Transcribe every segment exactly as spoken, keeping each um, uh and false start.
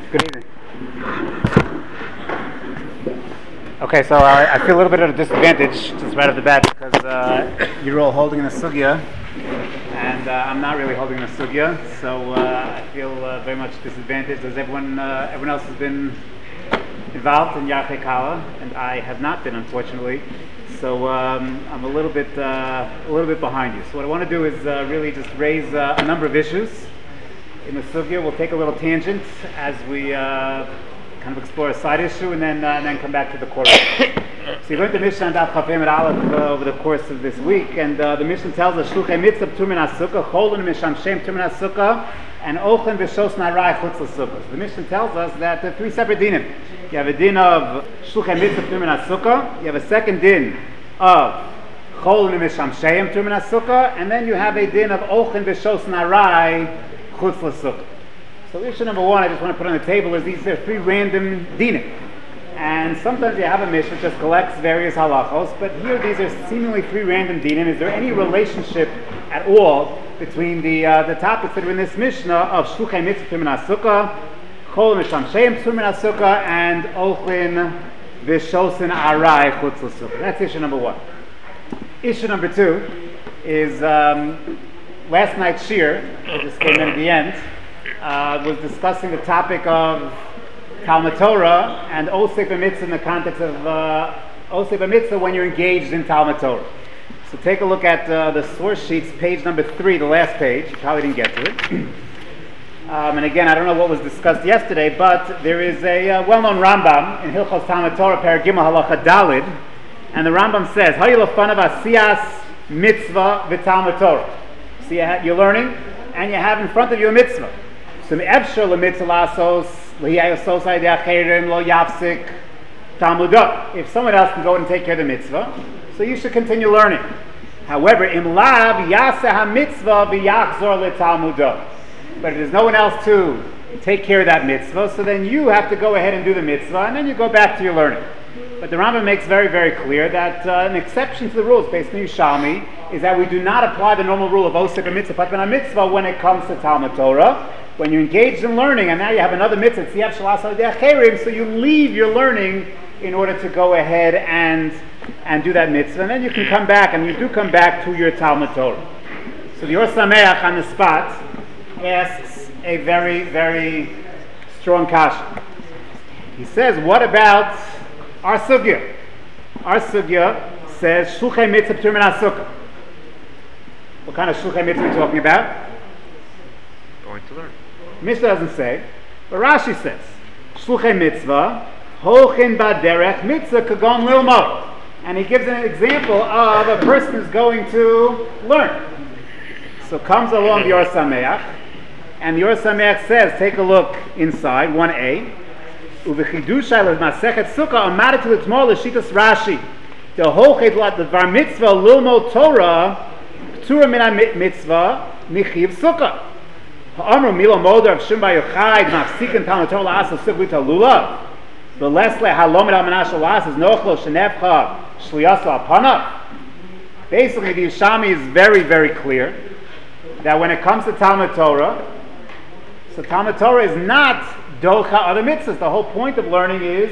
Good evening. Okay, so I, I feel a little bit at a disadvantage just right off the bat because uh, you're all holding the sugya, and uh, I'm not really holding the sugya, so uh, I feel uh, very much disadvantaged as everyone uh, everyone else has been involved in Yarchei Kala, and I have not been, unfortunately. So um, I'm a little bit uh, a little bit behind you. So what I want to do is uh, really just raise uh, a number of issues in the sugya. We'll take a little tangent as we uh, kind of explore a side issue, and then uh, and then come back to the core. So you learned the Mishnah and Daf Chaf Yom Aleph uh, over the course of this week, and uh, the Mishnah tells us Shluchei Mitzvah Tumin HaSukkah, Cholin Mishamshem Tumin HaSukkah, and Ochin V'Shos Narai Chutz LaSukkah. So the Mishnah tells us that there are three separate dinim. You have a din of Shluchei Mitzvah Tumin HaSukkah, you have a second din of Cholin Mishamshem Tumin HaSukkah, and then you have a din of Ochin V'Shos Narai Chutz LaSukkah. So issue number one I just want to put on the table is these are three random dinim. And sometimes you have a Mishnah that just collects various halachos, but here these are seemingly three random dinim. Is there any relationship at all between the uh, the topics that are in this Mishnah of Shluchei Mitzvah Tumin HaSukkah, Chol Mishamshem Tumin HaSukkah, and Ochin V'Shosin Arai Chutz LaSukkah? That's issue number one. Issue number two is um, last night's shir, that just came in at the end, uh, was discussing the topic of Talmud Torah and Osek B'Mitzvah in the context of uh, Osek B'Mitzvah when you're engaged in Talmud Torah. So take a look at uh, the source sheets, page number three, the last page. You probably didn't get to it. um, and again, I don't know what was discussed yesterday, but there is a uh, well-known Rambam in Hilchos Talmud Torah, Perek Gimel Halacha Dalid, and the Rambam says, "Hayu lefanav asiyas mitzvah v'Talmud Torah." So you ha- you're learning, and you have in front of you a mitzvah. So me'efshar lemitzvah lasos lehiyayos aydei acherim lo yafsik talmudah. If someone else can go and take care of the mitzvah, so you should continue learning. However, im lav yaseh ha-mitzvah v'yachzor letalmudah. But if there's no one else to take care of that mitzvah, so then you have to go ahead and do the mitzvah, and then you go back to your learning. But the Rambam makes very, very clear that uh, an exception to the rules based on Yerushalmi is that we do not apply the normal rule of Osek B'Mitzvah Patman mitzvah when it comes to Talmud Torah. When you're engaged in learning, and now you have another mitzvah, Tziyav Shalas Aydei Acherim, so you leave your learning in order to go ahead and and do that mitzvah, and then you can come back, and you do come back to your Talmud Torah. So the Or Sameach on the spot asks a very, very strong kasha. He says, what about our sugya? Our sugya says, Shluchei Mitzvah Tumin HaSukkah. What kind of Shluchei Mitzvah are we talking about? Going to learn. Mishnah doesn't say, but Rashi says, Shluchei Mitzvah, Hochin Baderech Mitzvah Kagon Lilmo. And he gives an example of a person who's going to learn. So comes along the Or Sameach, and the Or Sameach says, take a look inside, one A, Uvechidushai le'masechet sukkah amadet to l'tmor l'shitas Rashi. The hochet l'var mitzvah lilmo Torah p'tura min ha-mitzvah michiv sukkah. Ha'amru milo moder of Shum Bar Yochai mafsikin Talmud Torah la'asa sukkah lulav. The less le halomid al-manash la'as is nochlo shenefcha shliyas la'apanav. Basically, the Yerushalmi is very, very clear that when it comes to Talmud Torah, so Talmud Torah is not docha other mitzvahs. The whole point of learning is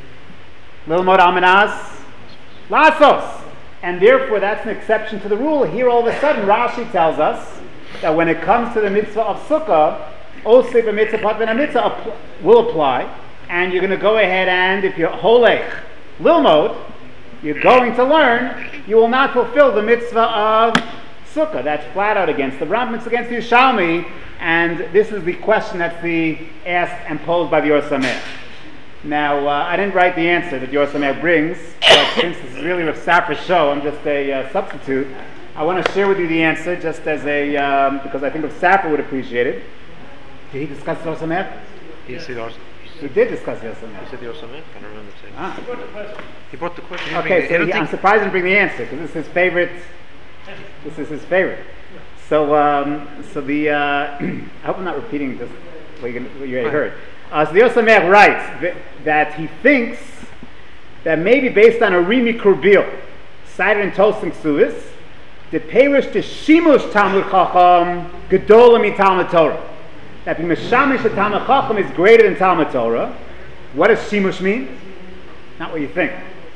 lilmod almanas lasos, and therefore that's an exception to the rule. Here, all of a sudden, Rashi tells us that when it comes to the mitzvah of sukkah, osei b'mitzvah patven mitzvah will apply, and you're going to go ahead and if you're holech lilmod, you're going to learn, you will not fulfill the mitzvah of sukkah. That's flat out against the Rambam. It's against the Yerushalmi. And this is the question that's the asked and posed by the Or Sameach. Now, uh, I didn't write the answer that the Or Sameach brings, but since this is really Rav Safra's show, I'm just a uh, substitute. I want to share with you the answer just as a, um, because I think Rav Safra would appreciate it. Did he discuss the Or Sameach? He said the Or He did discuss the Or Sameach. He said the Or Sameach? I don't remember saying. Ah. He brought the question. He brought the question. Okay, so he, I'm surprised he didn't bring the answer, because this is his favorite, this is his favorite. So, um, so the, uh, I hope I'm not repeating just what you, what you already heard. Uh, so the Or Sameach writes that, that he thinks that maybe based on a Rimi Kurbil, cited in Tosing Suvis, the Perish the Shimush Talmud Chacham Gedolah Mi Talmud Torah. that being meshamish a Talmud Chacham is greater than Talmud Torah. What does shimush mean? Not what you think.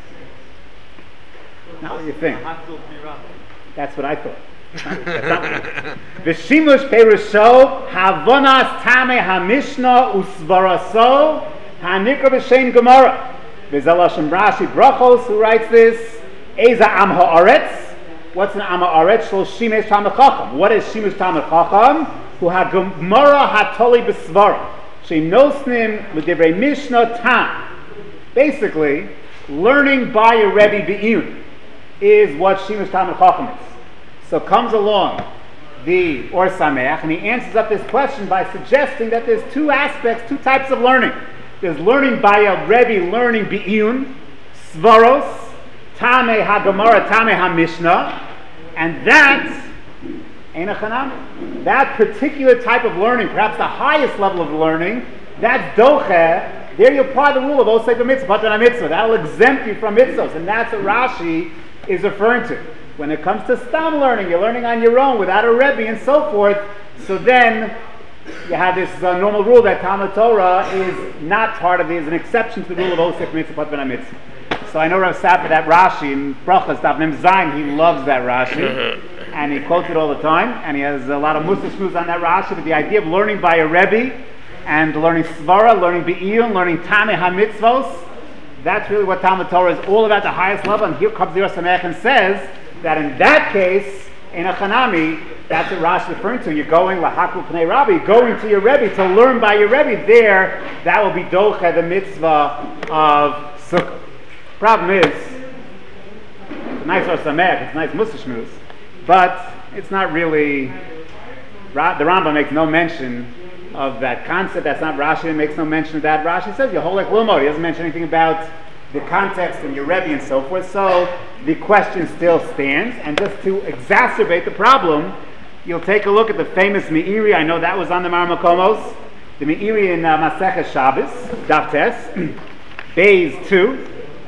Not what you think. That's what I thought. V'shimush perusho havonas tamei hamishna usvaraso hanikra b'shem gemara. V'zalashim Rashi Brachos, who writes this, Eza am ha'aretz. What's an am ha'aretz? Shlo shimush Talmud Chacham. What is shimush Talmud Chacham? Who ha gemara hatoli b'svara. Shenosnim l'divrei mishnah tam. Basically, learning by a Rebbe Be'iyun is what shimush Talmud Chacham is. So comes along the Or Sameach, and he answers up this question by suggesting that there's two aspects, two types of learning. There's learning by a Rebbe, learning Be'iyun, Svaros, Tamei HaGemara, Tamei HaMishnah, and that, Ein Chanami. That particular type of learning, perhaps the highest level of learning, that's Doche. There you apply the rule of Osei b'mitzvah, Patan HaMitzvah. That will exempt you from mitzvahs, and that's what Rashi is referring to. When it comes to stam learning, you're learning on your own without a Rebbe and so forth. So then you have this uh, normal rule that Talmud Torah is not part of it, is an exception to the rule of Osek Mitzvah Patvan HaMitzvah. So I know Rav Safra, that Rashi in Brachas Daf Mem Zayin, he loves that Rashi, and he quotes it all the time, and he has a lot of Musa Shmuz on that Rashi. But the idea of learning by a Rebbe and learning Svara, learning Be'iyun, learning Tamei HaMitzvos, that's really what Talmud Torah is all about, the highest level. And here comes the Or Sameach and says that in that case, in a Chanami, that's what Rashi is referring to. You're going lahaklu pnei Rabbi, going to your Rebbe to learn by your Rebbe. There, that will be doche, the mitzvah of sukkah. Problem is, it's a nice Or Sameach, it's a nice Musa Shmuz, but it's not really. The Rambam makes no mention of that concept. That's not Rashi. Makes no mention of that. Rashi says your whole like Lilmod. He doesn't mention anything about the context and your Rebbe and so forth. So the question still stands. And just to exacerbate the problem, you'll take a look at the famous Meiri. I know that was on the Mar Makomos. The Meiri in uh, Maseches Shabbos, Daf Tes, Beis two.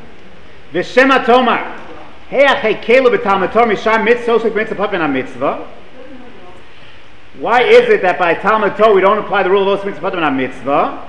V'shema Tomar, Heach Heikelu b'Talmud Torah misham mitzvah osek mitzvah papen mitzvah. Why is it that by Talmud Torah we don't apply the rule of osek mitzvah papen mitzvah?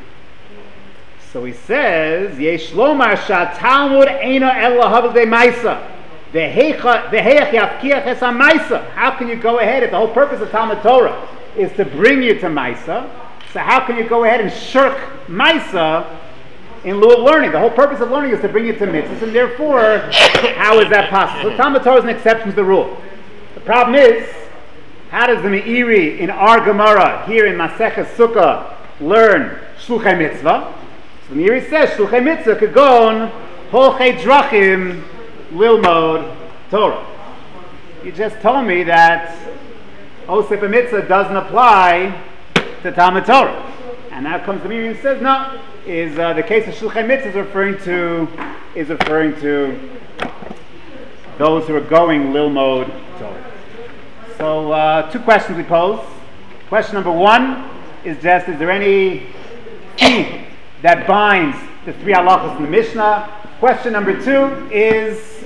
So he says, Yesh lomar shaTalmud eino ela havdei ma'isa. V'heich yafkiach es ha'ma'isa. How can you go ahead if the whole purpose of Talmud Torah is to bring you to ma'isa? So how can you go ahead and shirk ma'isa in lieu of learning? The whole purpose of learning is to bring you to mitzvahs, and therefore, how is that possible? So Talmud Torah is an exception to the rule. The problem is, how does the Meiri in our Gemara here in Maseches Sukkah learn Shluchei Mitzvah? So the Meiri says Shluchei Mitzvah kagon holchei drachim lilmod Torah. You just told me that Osef Mitzvah doesn't apply to Talmud Torah, and now comes the Meiri and says no. Is uh, the case of Shluchei Mitzvah is referring to is referring to those who are going lilmod Torah. So uh, two questions we pose. Question number one is just, is there any theme that binds the three halachos in the Mishnah? Question number two is,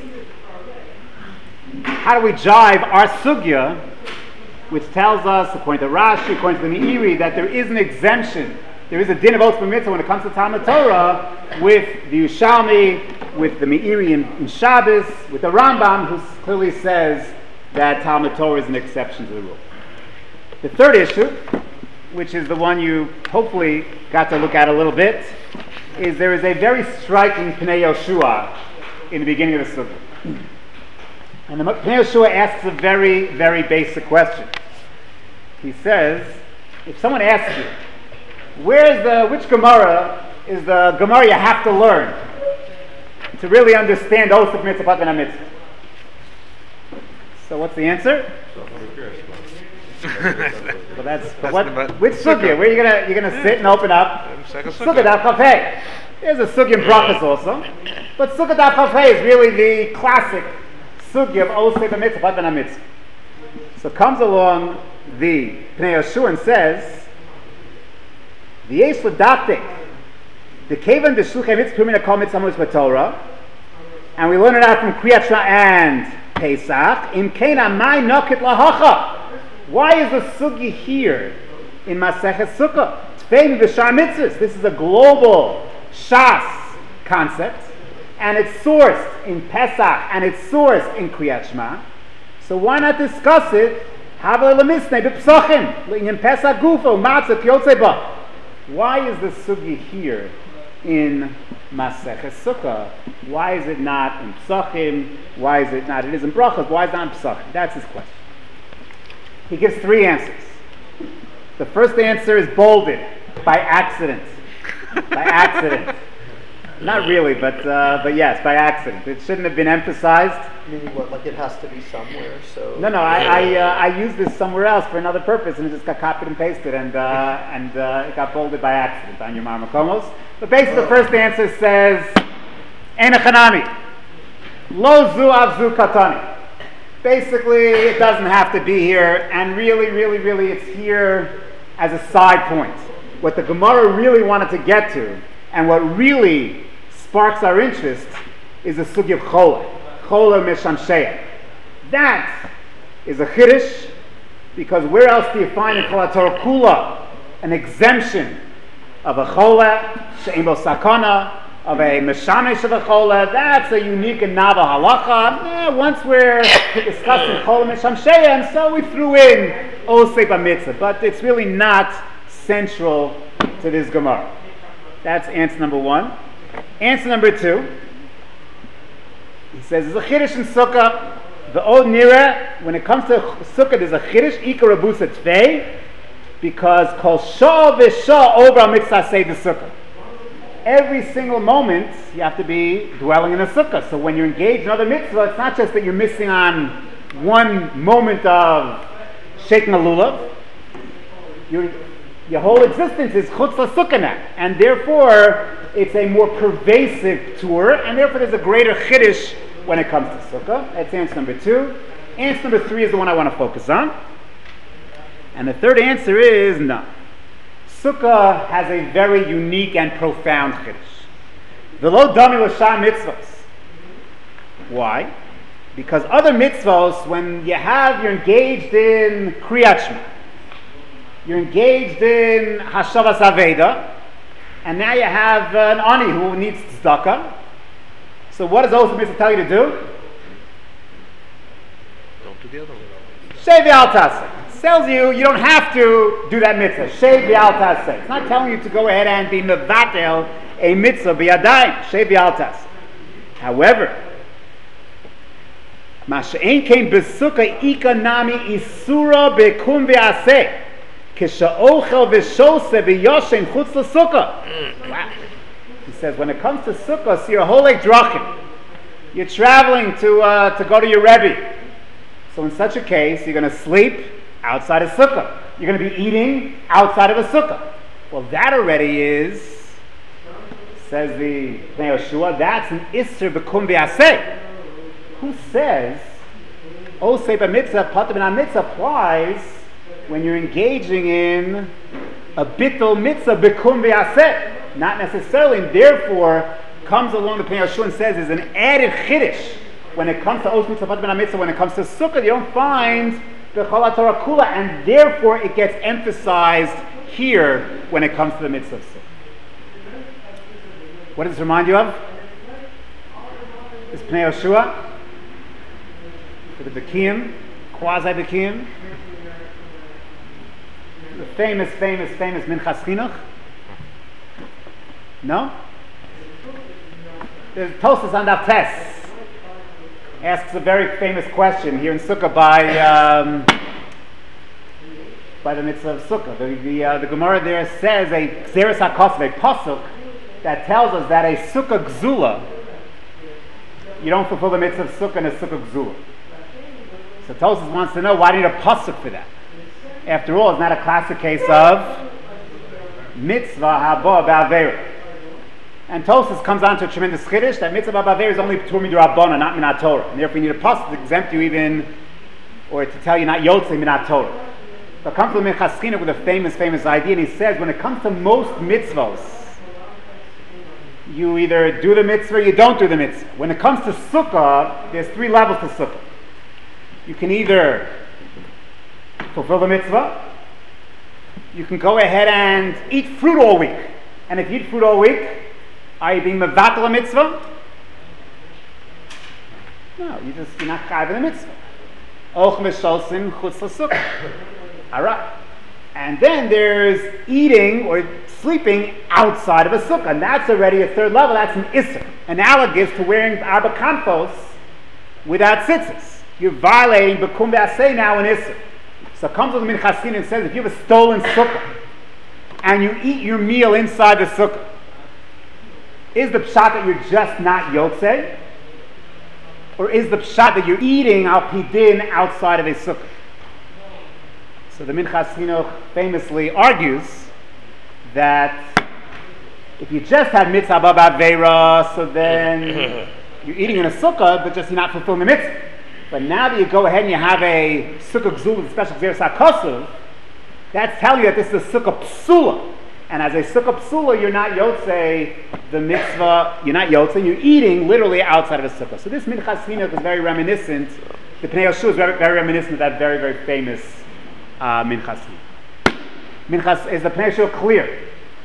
how do we jive our sugya, which tells us, according to Rashi, according to the Meiri, that there is an exemption, there is a din of Osef Mitzvah when it comes to Talmud Torah, with the Yerushalmi, with the Meiri in, in Shabbos, with the Rambam, who clearly says that Talmud Torah is an exception to the rule. The third issue, which is the one you hopefully got to look at a little bit, is there is a very striking Pnei Yoshua in the beginning of the Sukkah. And the Pnei Yoshua asks a very, very basic question. He says, if someone asks you, where's the, which Gemara is the Gemara you have to learn to really understand Osef Mitzvah Patvan Mitzvah? So what's the answer? Well, that's, but what, which sugya? Where are you gonna you're gonna sit and open up? Sugya Daf Chaf Hei. There's a sugya in Brachos also, but sugya Daf Chaf Hei is really the classic sugya of Osef Mitzvah Patvan Mitzvah. So comes along the Pnei Yoshua and says, the Yesh L'Datik, the Kevan the Shluchei Mitzvah Pumina Kol Mitzvah Mitzvah Torah, and we learn it out from Kriyat Shema and Pesach. Im Kena Mai Nokit Lahacha. Why is the sugi here in Maseches Sukkah. Tfei v'shar mitzvahs. This is a global Shas concept, and it's sourced in Pesach, and it's sourced in Kriyat Shema. So why not discuss it? Why is the sugi here in Maseches Sukkah? Why is it not in Psachim? Why is it not? It is in Brachos. Why is it not in Psachim? That's his question. He gives three answers. The first answer is bolded by accident. By accident. Not really, but uh, but yes, by accident. It shouldn't have been emphasized. Meaning what? Like it has to be somewhere. So no, no. I I, uh, I used this somewhere else for another purpose, and it just got copied and pasted, and uh, and uh, it got bolded by accident on your Marmakomos. But basically, the first answer says, "Ein chanami, lo zu av zu katani." Basically, it doesn't have to be here, and really, really, really, it's here as a side point. What the Gemara really wanted to get to, and what really sparks our interest, is the sugi of chola. Chola meshamsheya. That is a chiddush, because where else do you find in Kol HaTorah Kula an exemption of a chola, she'en bo sakana, of a meshamesh of a chola? That's a unique and novel halacha. Eh, once we're discussing chola meshamsheya, and so we threw in osei b'mitzvah, but it's really not central to this Gemara. That's answer number one. Answer number two, he says, there's a chiddush in Sukkah. The old nira, when it comes to Sukkah, there's a chiddush, ikar rabusa tvei, because kol shah v'shah over mitzvah say the Sukkah. Every single moment, you have to be dwelling in a Sukkah. So when you're engaged in other mitzvah, it's not just that you're missing on one moment of shaking a lulav. You're Your whole existence is chutz la-sukkah now, and therefore it's a more pervasive tour, and therefore there's a greater chiddush when it comes to sukkah. That's answer number two. Answer number three is the one I want to focus on, and the third answer is no. Sukkah has a very unique and profound chiddush. V'lo dami l'shar mitzvos. Why? Because other mitzvos, when you have, you're engaged in Kriyat Shema, you're engaged in Hashavas Aveda, and now you have an ani who needs tzedakah. So what does Osei Mitzvah tell you to do? Don't do the other one. Shei v'al taseh. It tells you you don't have to do that mitzvah. Shei v'al taseh. It's not telling you to go ahead and be mevatel a mitzvah b'yadayim. Shei v'al taseh. However, ma she'ein kein b'sukkah ika nami isura bekum v'aseh. He says, when it comes to sukkah, so you're holek drachim. You're traveling to uh, to go to your Rebbe. So in such a case, you're going to sleep outside of sukkah. You're going to be eating outside of a sukkah. Well, that already is, says the Bnei Yoshua, that's an isser b'kum v'aseh. Who says, osei b'mitzvah, pater b'na mitzvah applies when you're engaging in a bittul mitzvah bekum v'aseh, not necessarily, and therefore comes along the Pnei Yoshua and says there's an added chiddush when it comes to os mitzvah pater b'na mitzvah. When it comes to sukkah, you don't find the Chol HaTorah Kula, and therefore it gets emphasized here when it comes to the mitzvah of sukkah. What does this remind you of? This Pnei Yoshua for the Bekiyim, quasi Bekiyim. The famous, famous, famous Minchas Chinuch? No? There's Tosfos on Daf Tes. Asks a very famous question here in Sukkah by um, by the mitzvah of Sukkah. The the, uh, the Gemara there says a Xeris HaKosov, a pasuk that tells us that a Sukkah Gzula, you don't fulfill the mitzvah of Sukkah in a Sukkah Gzula. So Tosfos wants to know, why do you need a pasuk for that? After all, it's not a classic case of mitzvah haba ba'avera. And Tosfos comes on to a tremendous chiddush that mitzvah ba'avera is only p'tur midrabbana, not minat Torah. And therefore you need a pasuk to exempt you even, or to tell you not yotzei minat Torah. But comes to the Minchas Chinuch with a famous, famous idea, and he says when it comes to most mitzvahs, you either do the mitzvah or you don't do the mitzvah. When it comes to sukkah, there's three levels to sukkah. You can either fulfill the mitzvah, you can go ahead and eat fruit all week. And if you eat fruit all week, are you being mevatel a mitzvah? No, you just, you're not chayav in the mitzvah. Och mishalsim chutz l'sukkah. All right. And then there's eating or sleeping outside of a sukkah. And that's already a third level. That's an isser. Analogous to wearing arba kanfos without tzitzis. You're violating bekum ve'aseh now an isser. So it comes with the Minchasin and says if you have a stolen sukkah and you eat your meal inside the sukkah, is the pshat that you're just not yotzei? Or is the pshat that you're eating al pidin outside of a sukkah? So the Minchas Chinuch famously argues that if you just had mitzvah b'av veira, so then you're eating in a sukkah, but just you're not fulfilling the mitzvah. But now that you go ahead and you have a sukkah gzul with a special gzeres hakosuv, that's telling you that this is a sukkah psula. And as a sukkah psula, you're not yotzei the mitzvah, you're not yotzei, you're eating literally outside of a sukkah. So this Minchas Chinuch is very reminiscent, the Pnei Yoshua is very, very reminiscent of that very, very famous uh, Minchas Chinuch. Minchas, is the Pnei Yoshua clear?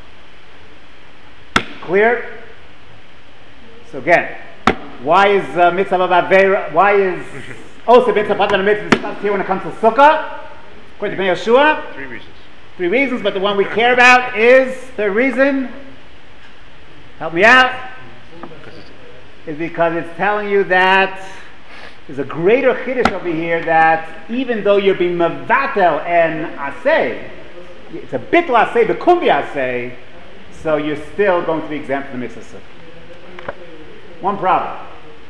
Clear? So again, why is uh, mitzvah b'aveira, why is also mitzvah b'aveira mitzvah discussed here when it comes to sukkah? According to Pnei Yoshua? Three reasons. Three reasons, but the one we care about is the reason, help me out, is because it's telling you that there's a greater chiddush over here that even though you're being mevatel and aseh, it's a bitl aseh, the kumbi aseh, so you're still going to be exempt from the mitzvah. One problem.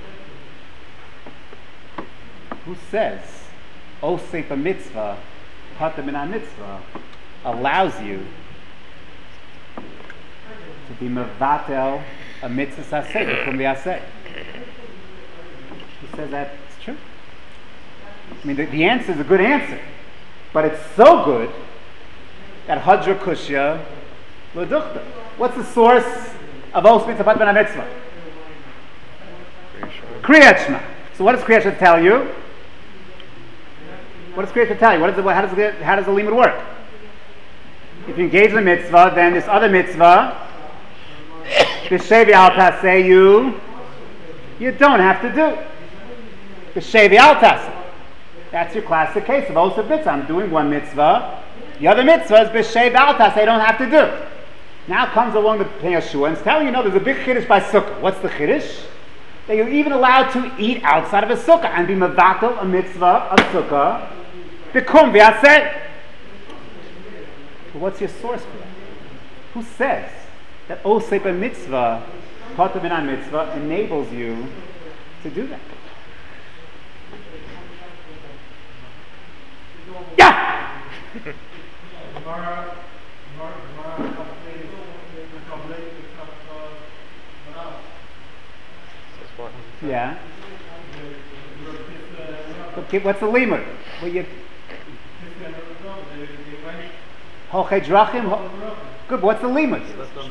Who says, oseh a mitzvah, pata min mitzvah, allows you to be mevatel a mitzvah aseh, from the aseh? Who says that it's true? I mean, the, the answer is a good answer, but it's so good that hadra kushya l'duchta. What's the source of os mitzvah pat ben mitzvah? Kriyat Shema. So what does Kriyat Shema tell you? What does Kriyat Shema tell you? What is the, how does the, how does the limud work? If you engage in the mitzvah, then this other mitzvah, b'shevi al taseh, you, you don't have to do. B'shevi al taseh. That's your classic case of os of mitzvah. I'm doing one mitzvah. The other mitzvah is b'shevi al taseh. I don't have to do. Now comes along the Pnei Yoshua and it's telling you, no, there's a big chiddush by sukkah. What's the chiddush? That you're even allowed to eat outside of a sukkah and be mevatel a mitzvah of sukkah. Bekum v'aseh. But what's your source for that? Who says that oseh a mitzvah, pata min mitzvah, enables you to do that? Yeah! Yeah. Okay, what's the limud? Well, you Holchei drachim. Good. But what's the limud?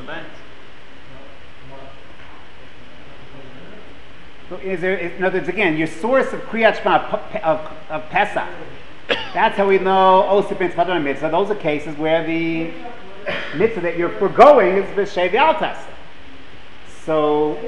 So is there? Is, in other words, again, your source of kriyat shema of, of, of Pesach. That's how we know oseh mitzvah and mitzvah. Those are cases where the mitzvah that you're foregoing is b'shevi al taseh. So.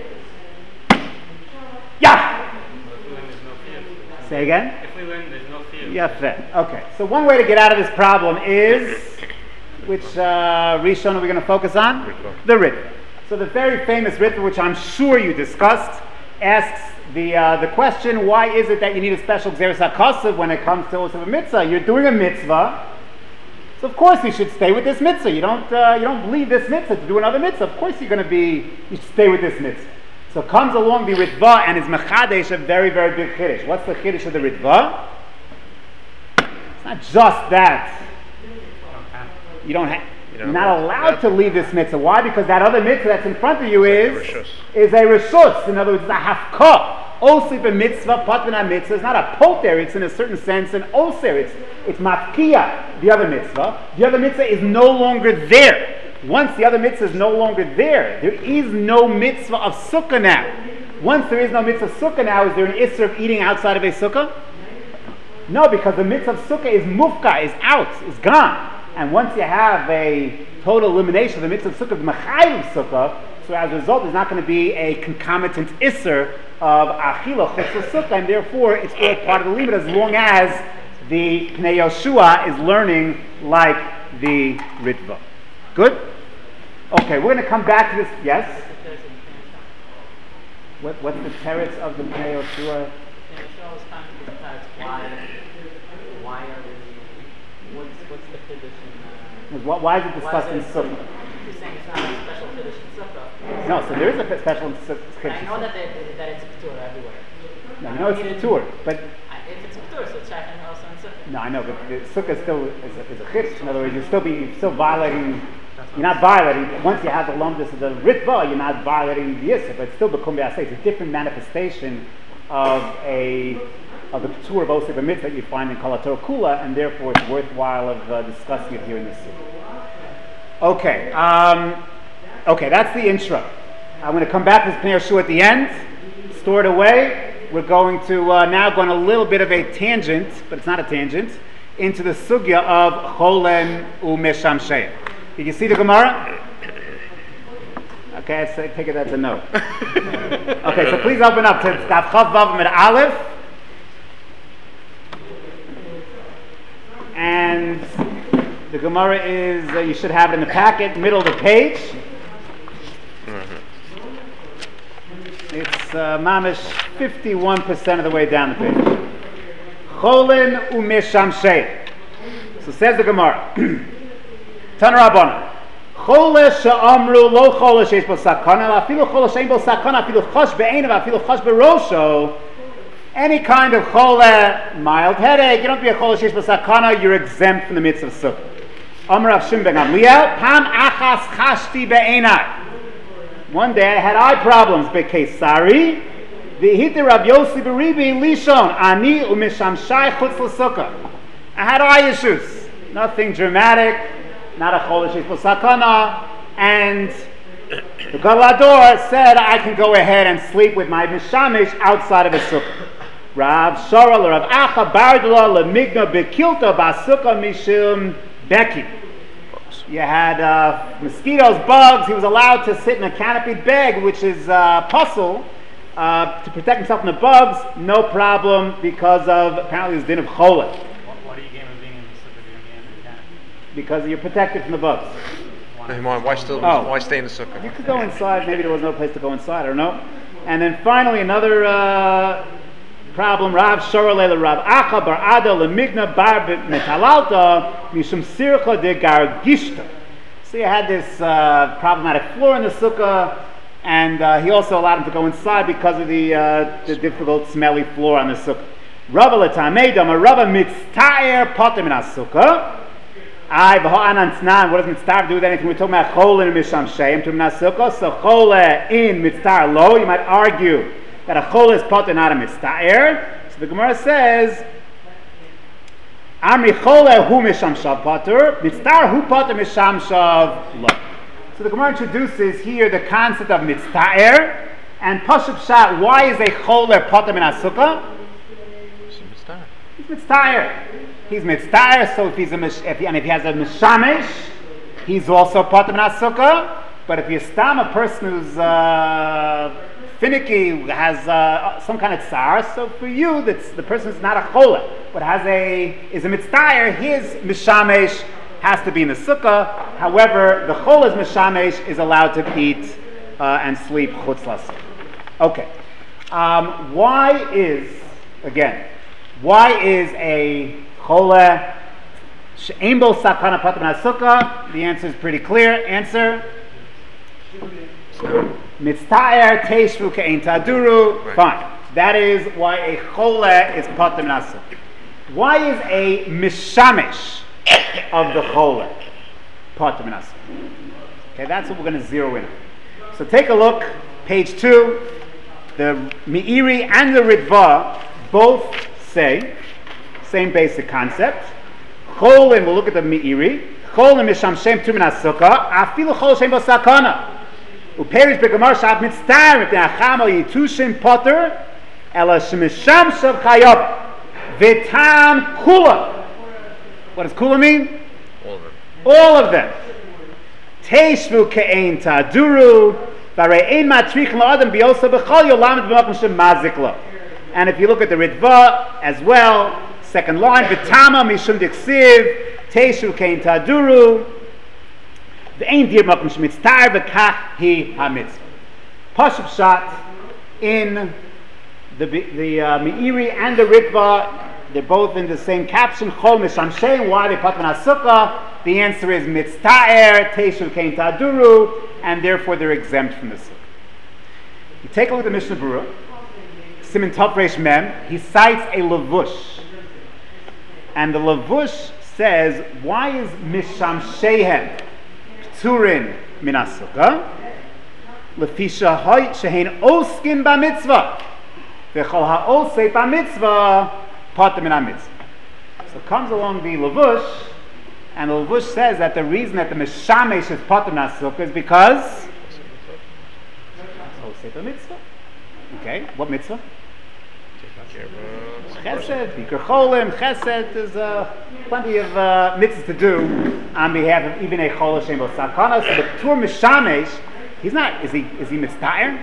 Yeah! Say again? If we win, there's no fear. Yeah, fair. Okay. So one way to get out of this problem is, which uh, Rishon are we going to focus on? Ritva. The Ritva. So the very famous Ritva, which I'm sure you discussed, asks the uh, the question, why is it that you need a special Gzeres HaKosav when it comes to oseh a mitzvah? You're doing a mitzvah, so of course you should stay with this mitzvah. You don't uh, you don't leave this mitzvah to do another mitzvah. Of course you're going to be, you should stay with this mitzvah. So comes along the Ritva and is mechadesh a very, very big chiddush. What's the chiddush of the Ritva? It's not just that you don't have, you're not allowed to leave this mitzvah. Why? Because that other mitzvah that's in front of you is is a reshus. In other words, it's a hafkah. Oseh a mitzvah, patvan mitzvah. It's not a poter. It's in a certain sense an oser. It's it's mafkia. The other mitzvah. The other mitzvah is no longer there. Once the other mitzvah is no longer there, there is no mitzvah of sukkah now. Once there is no mitzvah of sukkah now, is there an issur of eating outside of a sukkah? No, because the mitzvah of sukkah is mufka, is out, is gone. And once you have a total elimination of the mitzvah of sukkah, the mechayil sukkah, so as a result, there's not going to be a concomitant isser of achila chutz sukkah, and therefore it's all part of the limit as long as the Pnei Yoshua is learning like the Ritva. Good? Okay, we're going to come back to this. Yes? What, what's the teretz of the Pnei Yoshua? Pnei Yoshua was trying to discuss why, why are we, what's, what's the Kiddush in, uh, Why, why is it discussed in is it- Sukkah? You're saying it's not a special Kiddush in Sukkah. No, so there is a special But I know that, they, that it's Ketur everywhere. No, no, it's a tour, but I- If it's Ketur, so it's Shachan also in Sukkah. no, I know, but the Sukkah still is a, is a chitz. In other words, you still be you're still violating. You're not violating. Once you have the lumdus of the ritva, you're not violating the yisr, but it's still become It's a different manifestation of a of the tour of osir b'mitzvah that you find in Kol HaTorah Kula, and therefore it's worthwhile of uh, discussing it here in this sukkah. Okay, um, okay, that's the intro. I'm going to come back to this Pnei Yoshua at the end. Store it away. We're going to uh, now go on a little bit of a tangent, but it's not a tangent, into the sugya of cholen u'meshamshei. Did you see the Gemara? Okay, I say, take it as a no. Okay, so please open up to Daf Chav Vav Amud Aleph. And the Gemara is, uh, you should have it in the packet, middle of the page. It's uh, mamish fifty-one percent of the way down the page. Cholen u'meshamshei. So says the Gemara. Tana Rabbana. Chole she'amru lo chole she'es bo sakana, afilu chole she'en bo sakana, afilu chosh be'einav, afilu chosh be'rosho. Any kind of chole, mild headache, you don't be a chole she'es bo sakana, you're exempt from the mitzvah of sukkah. Amar Rav Shimon ben Gamliel, pam achas chashti be'einai. One day I had eye problems, be'keisari, v'hiti Rav Yossi b'ribi lishon, ani u'mishamshai chutz l'sukkah. I had eye issues, nothing dramatic, not a chol she's sakana, and the Galador said I can go ahead and sleep with my mishamish outside of a sukkah. Rav Shara Rav Acha Bardula Lemigna Bekilta Basukah Mishum Beki. You had uh, mosquitoes, bugs. He was allowed to sit in a canopied bag, which is uh, puzzle, uh, to protect himself from the bugs. No problem, because of apparently his din of cholet. What do you gain from being in the sukkah during the end of the canopy? Because you're protected from the bugs. Why, why still? Oh. Why stay in the sukkah? You could go inside. Maybe there was no place to go inside. I don't know. And then finally, another uh, problem. Rav Shorale Rav Acha Bar Ada Lemigna Bar Metalalta Mishum Sircha de Gargishta. So you had this uh, problematic floor in the sukkah, and uh, he also allowed him to go inside because of the uh, the difficult, smelly floor on the sukkah. Rava L'Tamei Dama Rava Mitztaer Potem in Sukkah. I v'ho'anan tznan. What does mitzvah do with anything? We're talking about chole and misham sheim to sukkah. So chole in mitzvah lo. You might argue that a chole is potter, not a mitzvah. So the Gemara says, Amri chole hu misham shav potter, mitzvah hu potter misham shav lo. So the Gemara introduces here the concept of mitzvah and pashup shat. Why is a chole potter min sukkah? He's mitzvah. He's mitzvah, so if he's a mish, if he, and if he has a mishamish, he's also potem in sukkah. But if you stam a person who's uh, finicky, has uh, some kind of tsar, so for you, that's the person is not a chola, but has a is a mitzvah. His mishamish has to be in the sukkah. However, the chola's mishamish is allowed to eat uh, and sleep chutz l'sukkah. Okay, um, why is again? Why is a chole she'ein bo sakana potem in sukkah? The answer is pretty clear. Answer: mitztaer teishvu ke'ein taduru. Fine. That is why a chole is potem in sukkah. Why is a mishamish of the chole potem in sukkah? Okay, that's what we're going to zero in on. So take a look, page two. The Meiri and the Ritva both say, same basic concept. Cholin, we'll look at the Meiri. Cholin misham shem tu min sukkah, afilu chol shem b'sakana. Uperish begamar shav mitztar mipnei acham yitushin potter, ela shemisham shav chayav, v'tam kula. What does kula mean? All of it. All of them. Teishvu ke'ein ta'duru, v'are'ein matrich la'adam biyosa b'chol yolam b'makom shemazik lo. And if you look at the Ritva as well, second line, v'tama mishum diksiv, teishvu ke'ein ta'duru, v'ein dir makom shemitztar v'kach hi hamitzvah. Pashup shot in the the uh, Meiri and the Ritva, they're both in the same caption. Chol mishamshein. Why they put on a sukkah? The answer is mitztaer teishu kein taduru, and therefore they're exempt from the sukkah. You take a look at the Mishnah Berurah, Siman Tov Reish Mem. He cites a lavush, and the lavush says, "Why is mishamshein pturin min sukkah? Lefisha hoy shehein oskin ba mitzvah, v'chol ha'osei ba mitzvah pater min mitzvah." So comes along the lavush, and the lavush says that the reason that the mishamesh is pater min sukkah is because osei ba mitzvah. Okay, what mitzvah? Chesed, Bikur Cholim, Chesed. There's uh, plenty of uh, mitzvahs to do on behalf of even a Chol Hashem Sakana. So the Tur mishamesh. He's not, is he is he mitztaer?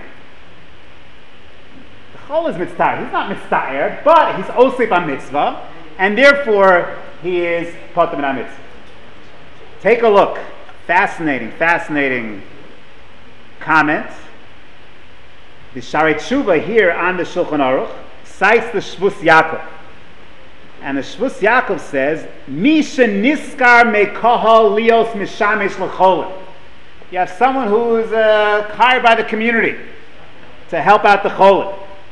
The chol is mitztaer. He's not mitztaer, but he's osef on mitzvah, and therefore he is pater min mitzvah. Take a look. Fascinating, fascinating comment. The Sharei Tshuva here on the Shulchan Aruch cites the Shvus Yaakov. And the Shvus Yaakov says, Misha niskar mekohol lios mishamesh l'cholim. You have someone who's uh, hired by the community to help out the cholim.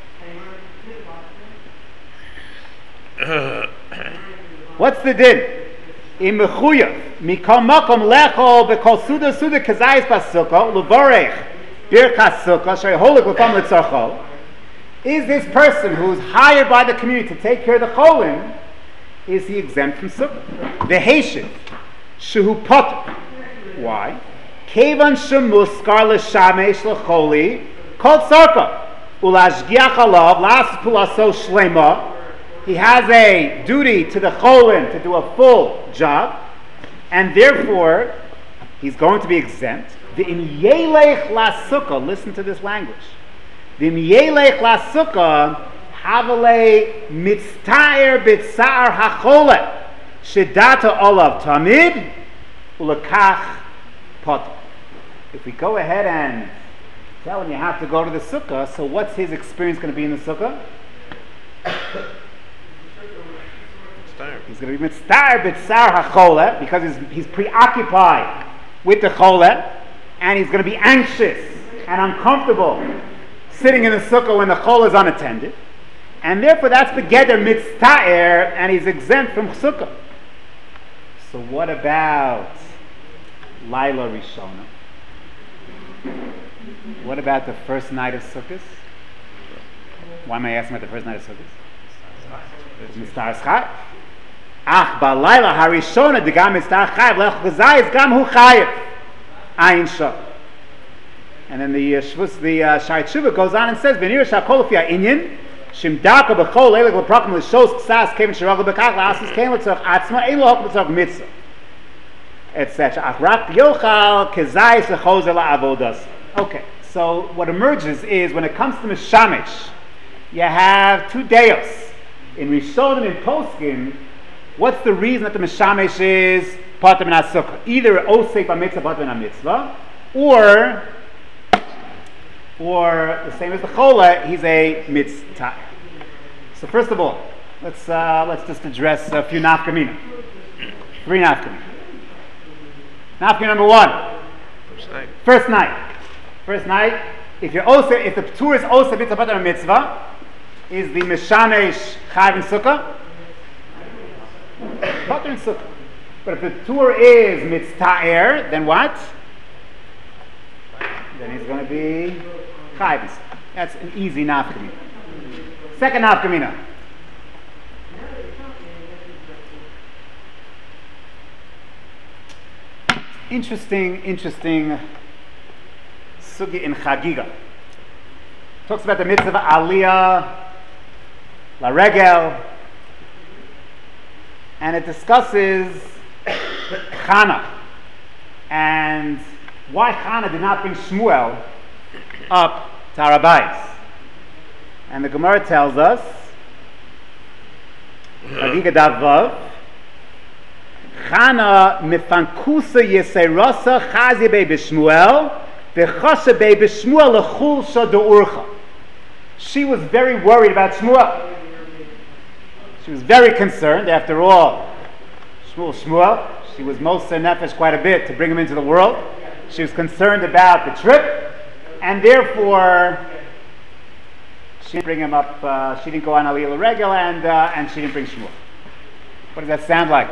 What's the din? Im mechuyev mikol makom lechol bekol suda suda kazayis basukah levorech birkas sukkah sheholik l'fam letzarchol. Is this person who's hired by the community to take care of the cholim, is he exempt from sukkah? The Haitian shehu potter. Why? Kevan shemuskar l'shamesh l'choli kol tzarka ulashgiach alav las pulaso shlema. He has a duty to the cholim to do a full job, and therefore he's going to be exempt. V'im yelech lasukkah. Listen to this language. V'im yelech lasukkah havale mitztaer b'tzar hachole shedata olav tamid ulakach potter. If we go ahead and tell him you have to go to the sukkah, so what's his experience going to be in the sukkah? He's going to be mitztaer b'tzar hachole because he's, he's preoccupied with the chole, and he's going to be anxious and uncomfortable sitting in the sukkah when the chole is unattended, and therefore that's the geder mitztaer, and he's exempt from sukkah. So what about Laila Rishona? What about the first night of Sukkot? Why am I asking about the first night of Sukkot? Mitzvah Chayav. Ach, ba Laila Harishona de gam Mitzvah Chayav lech chazayis gam hu chayav. Ayin shah. And then the uh, Shvus, the uh, Sharei Tshuva goes on and says, "V'nir shakol fi ha'inyan shimdaka b'chol eilig l'prakim l'shos ksas kevin shiragel b'kach la'asis kein l'tzorach atzma ein l'hok l'tzorach mitzvah." et cetera. Okay, so what emerges is when it comes to Mishamish, you have two deos. In Rishonim and Poskim, what's the reason that the Mishamish is pater min sukkah? Either osei b'mitzvah pater min mitzvah, or or the same as the chola, he's a mitzvah. So first of all, let's uh, let's just address a few nafkamina. Three nafkamina. Nafkamina number one. First night. First night. First night. If you're also, if the tour is also mitzvah pater mitzvah, is the mishamesh chayv in sukkah? Pater in sukkah. But if the tour is mitztaer, then what? Then he's going to be chayv in sukkah. That's an easy nafkamina. Second nafkamina. Interesting, interesting sugi in Chagiga. Talks about the mitzvah aliyah, la regel, and it discusses chana. And why Chana did not bring Shmuel up to Har Habayis. And the Gemara tells us, Chagiga Daf Vav, Chana mifankusa yeserasa chazi bei b'Shmuel v'chasa bei b'Shmuel lechul sha de'urcha. She was very worried about Shmuel. She was very concerned. After all, Shmuel, Shmuel, she was most nefesh quite a bit to bring him into the world. She was concerned about the trip, and therefore she didn't bring him up. Uh, she didn't go on Aliyah L'Regel, and uh, and she didn't bring Shmuel. What does that sound like?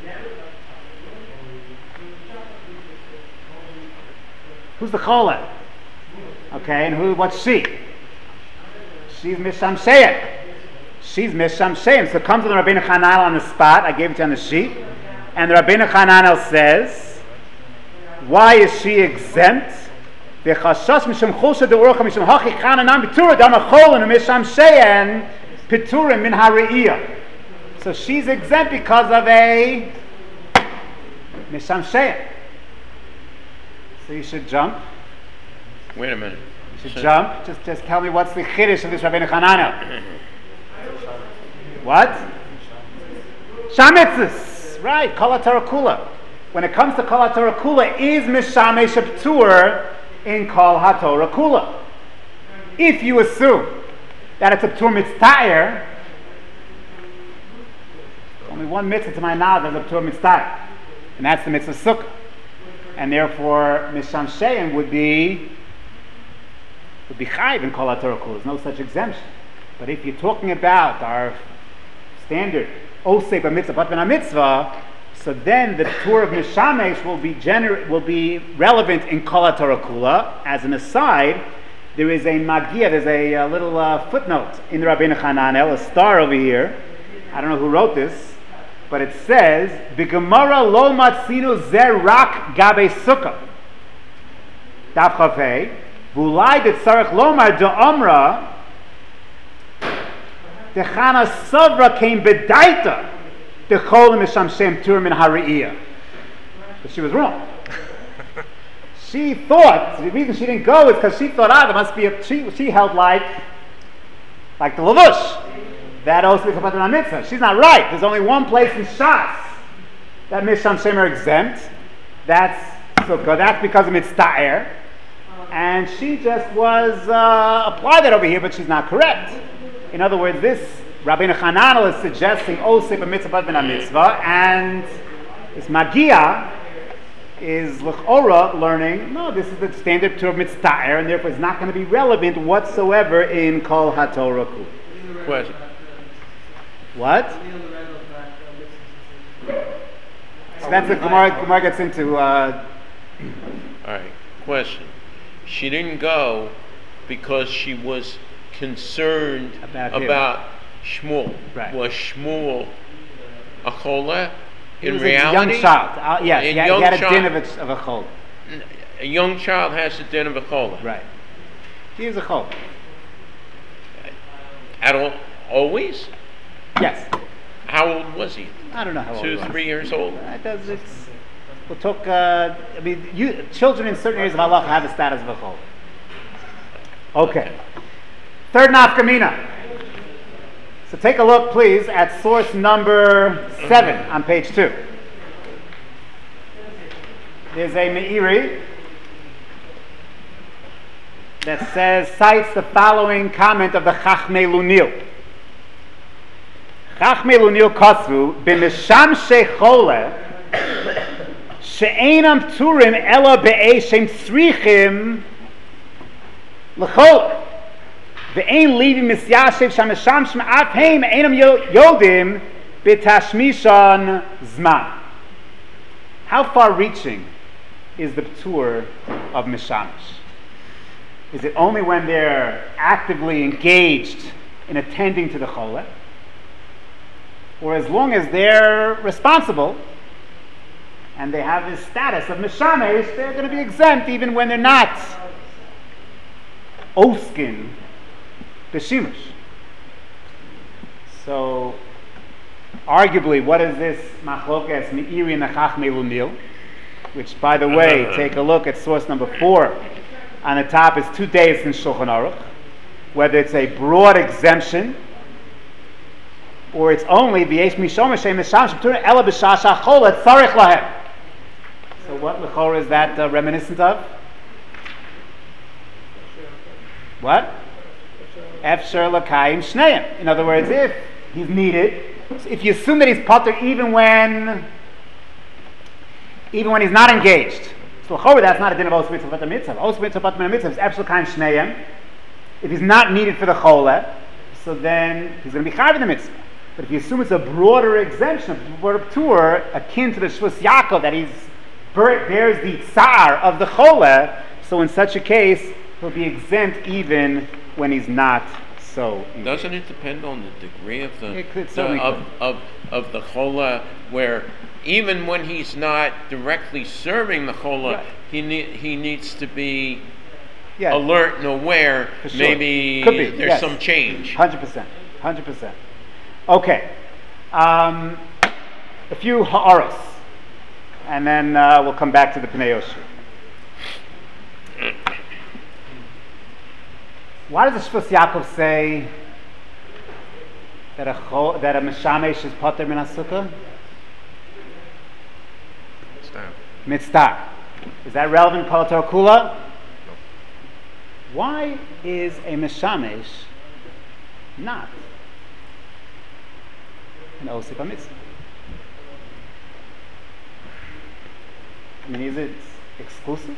Who's the chola? Okay, and who? What's she? She's Misham Shein. She's Misham Shein. So come to the Rabbeinu Hananel on the spot. I gave it to you on the sheet. And the Rabbeinu Hananel says, why is she exempt? V'chashash misham chulsha de'urcha misham hachi chananam b'tura dama cholin misham shein piturim min ha're'iyah. So she's exempt because of a misham shein. So you should jump. Wait a minute. You should jump. Just, just tell me what's the chiddush of this Rabbeinu Hananel. What? Shamitzis. Right. Kol HaTorah Kula. When it comes to Kol HaTorah Kula, is mishamesh p'tur in Kol HaTorah Kula. If you assume that it's a p'tur mitztayer, only one mitzvah to my knowledge is a p'tur mitztayer, and that's the mitzvah sukkah. And therefore, Misham Shein would be would be chayiv in Kol HaTorah Kula. There's no such exemption. But if you're talking about our standard osei b'mitzvah, bat ben mitzvah, so then the tour of Mishamesh will be gener- will be relevant in Kol HaTorah Kula. As an aside, there is a magia, there's a, a little uh, footnote in the Rabbeinu Hananel, a star over here. I don't know who wrote this, but it says, "B'Gemara lo matzinu zer rak gabe sukkah." Daf Chavei, v'ulai detzarech lomar de'omra dechana savra came bedaita decholim misham shem tur min ha're'iyah. But she was wrong. She thought, the reason she didn't go is because she thought, ah, there must be a, she, she held like, like the Lavush. That also becomes a mitzvah. She's not right. There's only one place in Shas that Misham Shem are exempt. That's Sukkah. That's because of Mitzta'er. And she just was, uh, applied that over here, but she's not correct. In other words, this Rabbeinu Hananel is suggesting Osei b'mitzvah ben mitzvah, and this Magia is l'chora learning, no, this is the standard p'tur Mitzta'er, and therefore it's not going to be relevant whatsoever in Kol HaTorah Kula. Question. What? So that's what Gemara, Gemara gets into. Uh, All right. Question. She didn't go because she was concerned About about, him. Shmuel. Right. Was Shmuel a chola? he In was reality, a young child. Uh, yes, A he had, young he had a child. din of a, of a chol. a young child has the din of a chola. Right. He was a chol. At all, always. Yes. How old was he? I don't know how old Two, he was. three years old. It does, it's, we'll talk, uh, I mean, you, children in certain areas of halacha have the status of a chol. Okay. Third nafkamina. So take a look, please, at source number seven on page two. There's a Meiri that says, cites the following comment of the Chachmei Lunil. Chachmei Lunil Kosvu, b'misham shechole, she'enam turim ela be'ei shem tzrichim l'chol. Ve'ein levi misyashev shamesham shma'af heim einam yodim b'tashmishan zman. How far-reaching is the p'tur of mishamish? Is it only when they're actively engaged in attending to the cholet? Or as long as they're responsible and they have this status of mishamesh, they're going to be exempt even when they're not oskin b'shimush. So, arguably, what is this machlokes me'iri and the chachmei lunil? which, by the way, take a look at source number four. On the top is two days in Shulchan Aruch. Whether it's a broad exemption or it's only v'yesh mishom shem misham shepturin ela b'shasha cholet tzarich lahem. So what l'chora is that uh, reminiscent of? What? Efsher l'kayim shneim. In other words, if he's needed, if you assume that he's potter even when even when he's not engaged. So l'chora, that's not a din of os mitzvah but a mitzvah. Os mitzvah but a mitzvah is efsher l'kayim shneim. If he's not needed for the cholet, so then he's going to be chayav in the mitzvah. But if you assume it's a broader exemption, a broader tour, akin to the Shvus Yaakov, that he's bears the tsar of the cholet, so in such a case, he'll be exempt even when he's not so engaged. Doesn't it depend on the degree of the, It could- the certainly of, could. of of the chola, where even when he's not directly serving the chola, Right. he ne- he needs to be Yeah, alert and aware. For sure. Maybe Could be, there's yes. some change. Hundred percent, hundred percent. Okay, um, a few ha'aros, and then uh, we'll come back to the Pnei Yoshua. Why does the Shvus Yaakov say that a cho, that a meshamesh is poter min hasukah? Mitzvah. Is that relevant kol Torah kula? Why is a meshamesh not an osik mitzvah? I mean, is it exclusive?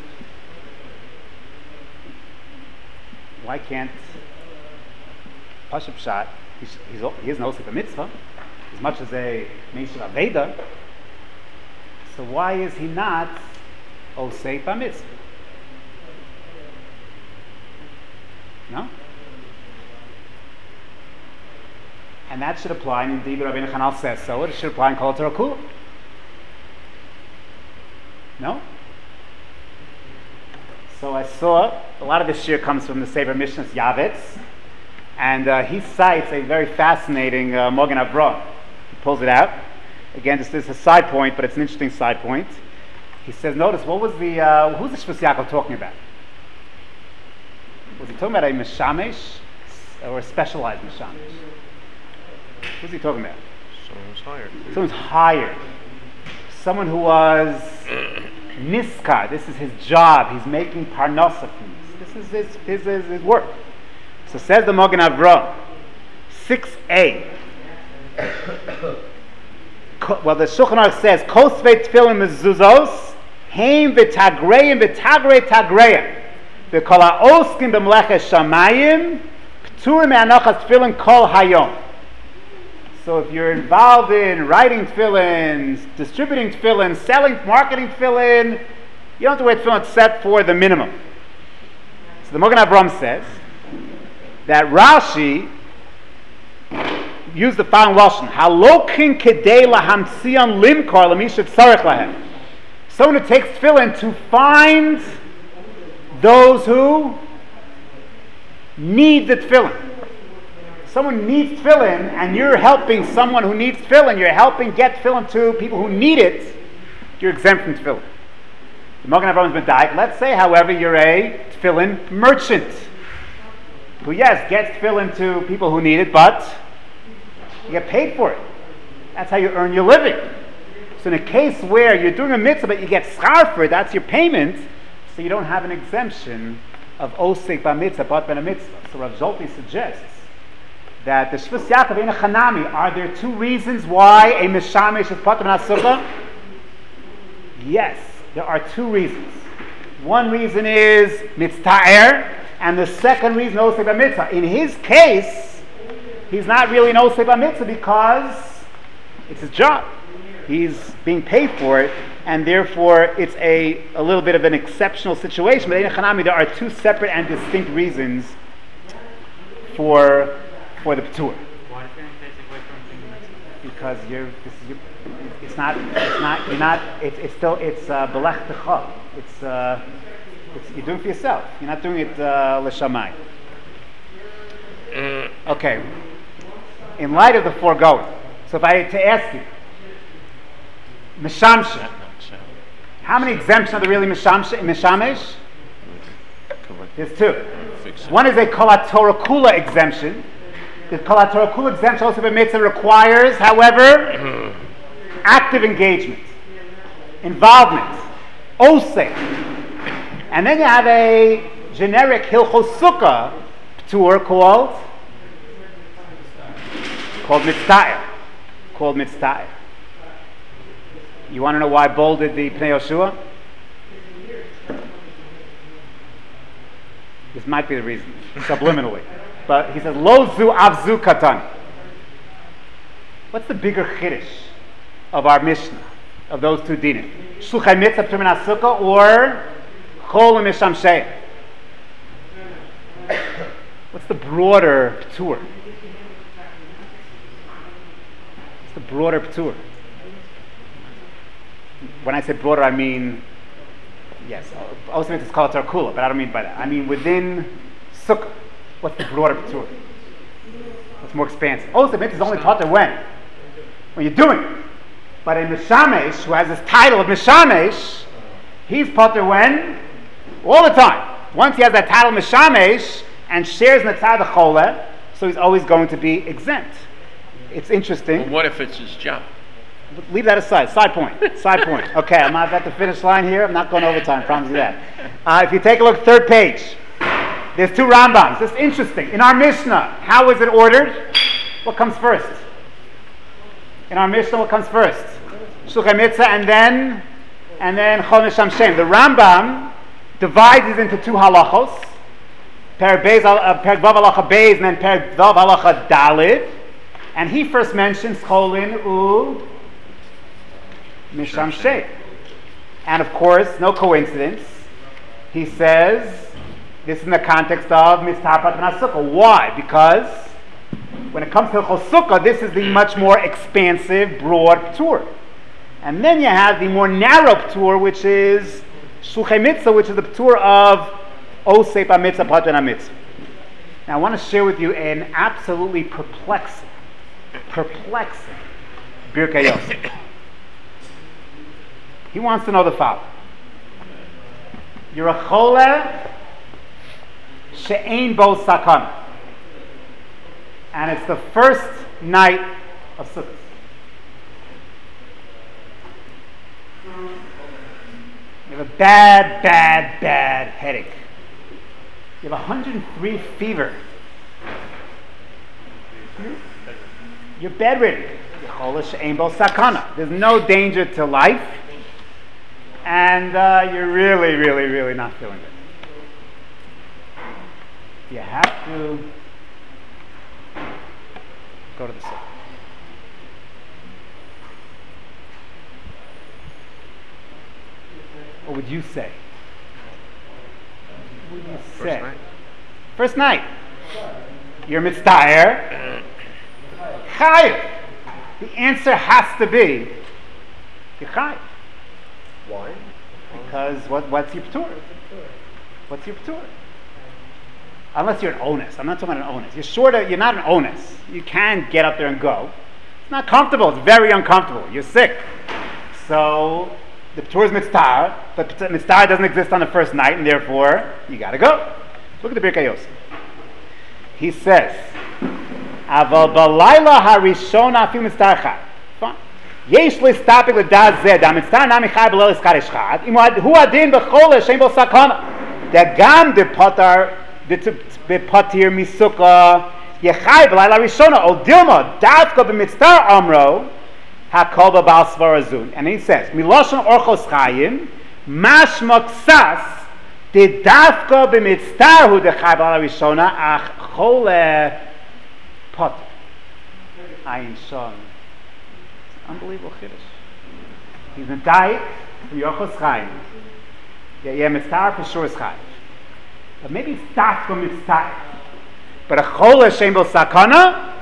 Why can't Pashup Pshat, he's, he's, he is an osik mitzvah, as much as a Meishav Aveda, so why is he not osik mitzvah? No? And that should apply, and indeed Rabbeinu Chanal says so, it should apply in Kol Torah Kula. No? So I saw, a lot of this shir comes from the Sefer Mishnah's Yavetz, and uh, he cites a very fascinating uh, Mogen Avraham. He pulls it out. Again, this is a side point, but it's an interesting side point. He says, notice, what was the, uh, who's the Shvus Yaakov talking about? Was he talking about a meshamesh or a specialized meshamesh? Who's he talking about? Someone's hired. Someone's hired. Someone who was niskar. This is his job. He's making parnasa from this. This is his, his, his, his work. So says the Mogen Avraham, six A. Well, the Shulchan Aruch says, Kosvei tefillin mezuzos, heim v'tagreim v'tagrei tagreim. V'kol ha'oskim b'mleches shamayim, p'turim me'anochas tefillin kol hayom. So if you're involved in writing tefillin, distributing tefillin, selling, marketing tefillin, you don't have to wear tefillin except for the minimum. So the Mogen Avraham says that Rashi used the following lashon: Halokin kedei lahamtzion limkar lamisha tzarich lahem. Someone who takes tefillin to find those who need the tefillin. Someone needs tefillin, and you're helping someone who needs tefillin. You're helping get tefillin to people who need it. You're exempt from tefillin. The Mogen Avraham has been died. Let's say, however, you're a tefillin merchant who, yes, gets tefillin to people who need it, but you get paid for it. That's how you earn your living. So in a case where you're doing a mitzvah, but you get schar for it, that's your payment, so you don't have an exemption of osek ba mitzvah, bat ben a mitzvah. So Rav Zolti suggests that the Shvus Yaakov in a Chanami, are there two reasons why a Meshamesh is Pater Min HaSukkah? Yes, there are two reasons. One reason is Mitzta'er, and the second reason, Osei B'Mitzvah. In his case, he's not really an Osei B'Mitzvah because it's his job. He's being paid for it, and therefore it's a, a little bit of an exceptional situation. But in a Chanami, there are two separate and distinct reasons for for the P'tur. Why is it take away from being mitzvah? Because you're, this is your, it's not, it's not, you're not, it's, it's still, it's uh, belech techa. It's, uh, it's, you're doing it for yourself. You're not doing it uh, l'shamay. Okay. In light of the foregoing, so if I had to ask you, Meshamsha, How many exemptions are there really mishamesh? mishamesh? There's two. Fix it. One is a kol haTorah kula exemption. The kol haTorah kula exemption also by mitzvah requires, however, active engagement, involvement, oseh. And then you have a generic hilchos sukkah tour called called mitzvah, called mitzvah. You want to know why I bolded the Pnei Yoshua? This might be the reason, subliminally. But he says, Lo zu avzu katan. What's the bigger chiddush of our Mishnah, of those two dinim? Shluchai mitzvah p'tur min hasukkah or chol u'misham she'eh? What's the broader tour? What's the broader tour? When I say broader, I mean, yes, also it's called Tarkula, but I don't mean by that. I mean within Sukkah. What's the broader tour? What's more expansive? Also, it's only taught when? When you're doing it. But in Mishamesh, who has this title of Mishamesh, he's potter when? All the time. Once he has that title Mishamesh and shares in the tzad chole, so he's always going to be exempt. It's interesting. Well, what if it's his job? Leave that aside. Side point. Side point. Okay, I'm not at the finish line here. I'm not going overtime. Promise you that. Uh, if you take a look, third page. There's two Rambams. This is interesting. In our Mishnah, how is it ordered? What comes first? In our Mishnah, what comes first? Shluchai mitzvah and then and then Chol Misham Shem. The Rambam divides it into two halachos. Perek Beis, uh, Perek Vav halacha Beis, and then Perek Vav halacha Dalid. And he first mentions Cholin U Misham Shem. And of course, no coincidence, he says this is in the context of Mitzvah Prat Sukkah. Why? Because when it comes to Hilchos Sukkah, this is the much more expansive, broad tour. And then you have the more narrow tour, which is Shluchai Mitzvah, which is the tour of Osei Mitzvah Prat Mitzvah. Now I want to share with you an absolutely perplexing, perplexing Birkei Yosef. He wants to know the following. You're a chole she'ein bo sakana. And it's the first night of Sukkot. You have a bad, bad, bad headache. You have one hundred three fever. You're bedridden. You're chole she'ein bo sakana. There's no danger to life. And uh, you're really, really, really not feeling it. You have to go to the sick. What would you say? What would you say? First night. First night. You're mitztayer. Chayiv. The answer has to be you're chayiv. Why? Because what, what's your p'tur? What's your p'tur? Unless you're an onus. I'm not talking about an onus. You're sort of, you're not an onus. You can get up there and go. It's not comfortable. It's very uncomfortable. You're sick. So the p'tur is mitzvah, but mitzvah doesn't exist on the first night, and therefore you got to go. Look at the Birkei Yosef. He says, "Aval balayla harishona fi mitzvah echad." Fine. יש להסתפק לדעת זה, דהמצטער נמי חי בליל עסקת אחד, אם הוא הדין בכל שאין בו סכנה, דגם דפטר בפטיר מסוכה, יחי בלילה ראשונה, או דילמה, דווקא במצטער אמרו, הכל בבעל סברה זו. And he says, מלושן אורחוס חיים, משמע קסס, דווקא במצטער הוא דחי בלילה ראשונה, אך חולה פטר. עין שון. Unbelievable chiddush. He's in diet from Yochos Chaim. Yeah, yeah, mitzvah for sure is Chaim. But maybe it's daf from mitzvah. But a chole shem bo sakana,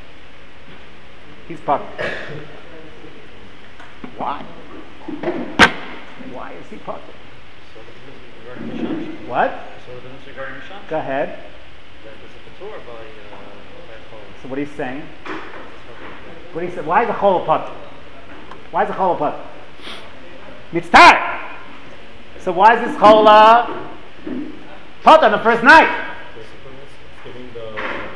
he's puzzled. Why? Why is he puzzled? What? Go ahead. So what he's saying? What he said? Why is a chol a putter? Why is a chol a putter? Mitzvah. So why is this chola put on the first night? Giving the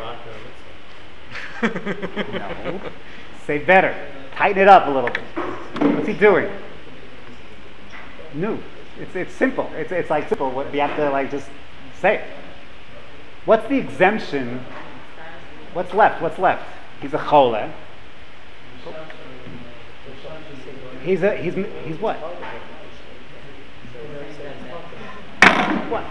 background. No. Say better. Tighten it up a little bit. What's he doing? No. It's it's simple. It's it's like simple. What you have to like just say it. What's the exemption? What's left? What's left? He's a chola. He's a he's he's what? What?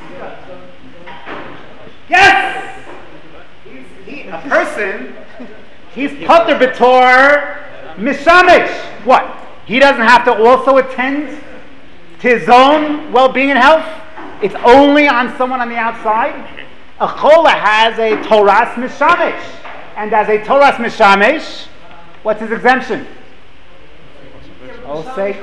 Yes! He's, he, a person, he's Pater B'tor Mishamish. What? He doesn't have to also attend to his own well-being and health? It's only on someone on the outside? A chola has a Toras Mishamish. And as a Toras Mishamish, what's his exemption? Oh, say.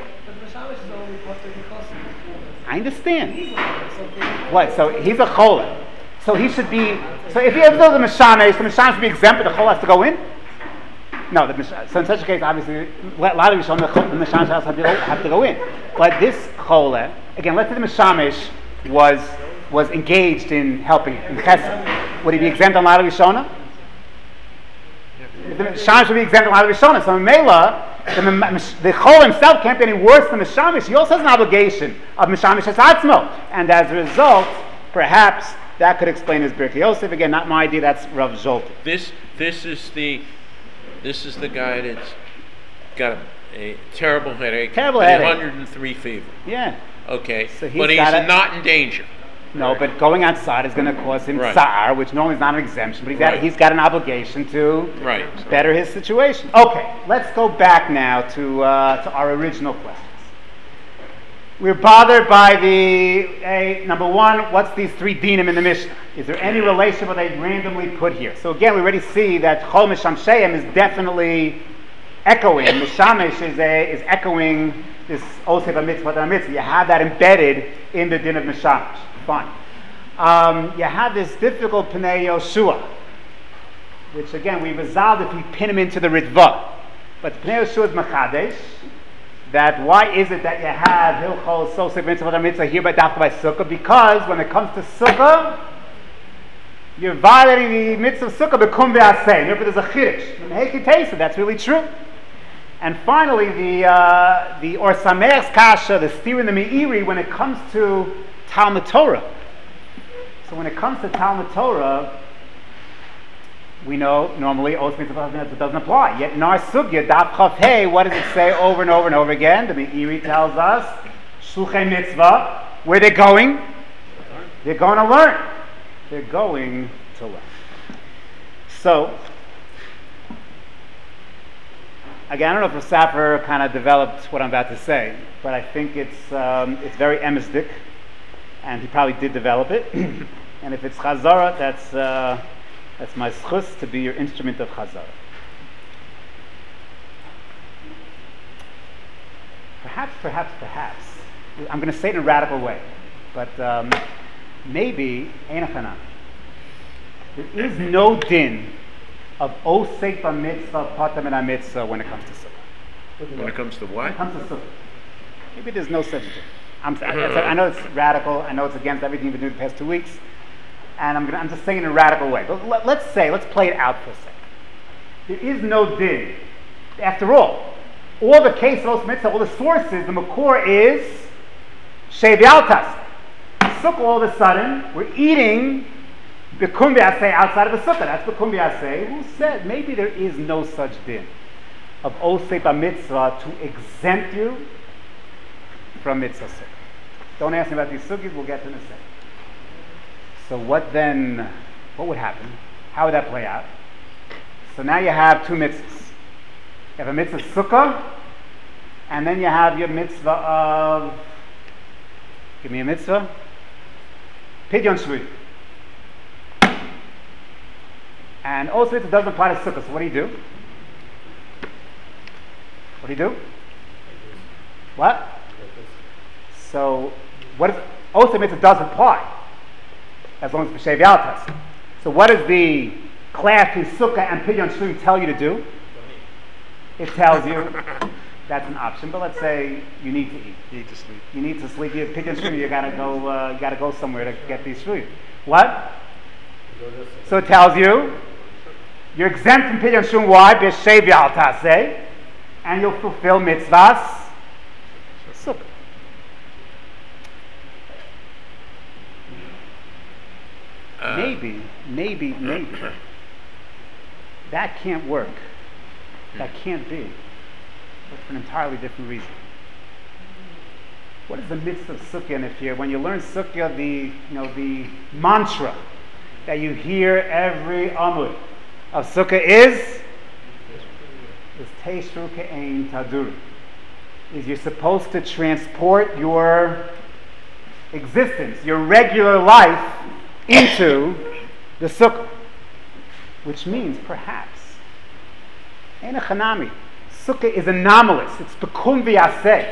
I understand. What? So he's a chola. So he should be. So if he ever does a mishamish, the mishamish should be exempt, but the chola has to go in. No, the mish- so in such a case, obviously, a lot of Rishonim, the mishamish has to go, have to go in. But this chola, again, let's say the mishamish was was engaged in helping in chesed. Would he be exempt on a lot of Rishonim? The mishamish would be exempt on a lot of Rishonim. So in Mela, the, the chol himself can't be any worse than the mishamish. He also has an obligation of mishamish esatzmo, and as a result, perhaps that could explain his Birkei Yosef. Again, not my idea. That's Rav Zolty. This this is the this is the guy that's got a, a terrible headache, Terrible and headache. one hundred three fever. Yeah. Okay, So he's but he's gotta- not in danger. No, but going outside is going to cause him Right. tsar, which normally is not an exemption. But he's got Right. he's got an obligation to Right. better his situation. Okay, let's go back now to uh, to our original questions. We're bothered by the uh, number one. What's these three dinim in the Mishnah? Is there any relation what they randomly put here? So again, we already see that chol mishamsheim is definitely echoing. Mishamish is a, is echoing this oseh b'mitzvah mitzvah. You have that embedded in the din of mishamish. Fine. Um, you have this difficult Pnei Yoshua, which again we resolved if we pin him into the Ritva. But Pnei Yoshua is Machadesh. That why is it that you have Hilchol Sosek Mitzvah Mitzvah here by Dafka by Sukkah? Because when it comes to Sukkah, you're violating the Mitzvah of Sukkah Bekum Ve'aseh. Therefore there's a Chiddush. And Heiki Tesa, that's really true. And finally, the uh, the Or Sameach's Kasha, the steer in the Meiri, when it comes to Talmud Torah. So when it comes to Talmud Torah, we know normally Os Mitzvah doesn't apply. Yet in our Sugya, Daf Chav Hey, what does it say over and over and over again? The Meiri tells us, Shluchei Mitzvah, where they're going? They're going to learn. They're going to learn. So, again, I don't know if Safer kind of developed what I'm about to say, but I think it's um, it's very emisdik, and he probably did develop it. And if it's Chazara, that's uh, that's my schus to be your instrument of Chazara. Perhaps, perhaps, perhaps, I'm going to say it in a radical way, but um, maybe Ein Hachanan. There is no din of osek b'mitzvah patam and mitzvah when it comes to sukkah. When it comes to When what? it comes to sukkah, maybe there's no such thing. I'm, I, I know it's radical. I know it's against everything you've been doing the past two weeks, and I'm gonna, I'm just saying in a radical way. But let, let's say, let's play it out for a second. There is no din. After all, all the case of os mitzvah, all the sources, the makor is shev yaltas. Sukkah. All of a sudden, we're eating Bekum B'aseh outside of the sukkah. That's Bekum B'aseh. Who said maybe there is no such din of osei b'mitzvah to exempt you from mitzvah sukkah? Don't ask me about these sukkahs. We'll get to in a second. So what then? What would happen? How would that play out? So now you have two mitzvahs. You have a mitzvah sukkah, and then you have your mitzvah of. Give me a mitzvah. Pidyon Shvui. And also it doesn't apply to sukkah. So what do you do? What do you do? What? So what is also mitzvah does apply as long as it's b'shev yaltas. So what does the class in sukkah and pidyon shvui tell you to do? It tells you that's an option. But let's say you need to eat. You need to sleep. You need to sleep. You pick and shoot. You gotta go. Uh, you gotta go somewhere to get these food. What? So it tells you you're exempt from pidyon shum. Why? B'shev yal taseh, and you'll fulfill mitzvahs. Sukkah. Uh, Maybe, maybe, maybe that can't work. That can't be. But for an entirely different reason. What is the mitzvah of sukkah in it here? When you learn sukkah, the you know the mantra that you hear every amud of sukkah is is teishru ke'ein taduru. Is you're supposed to transport your existence, your regular life, into the sukkah, which means perhaps ein a chanami. Sukkah is anomalous. It's bekum v'yaseh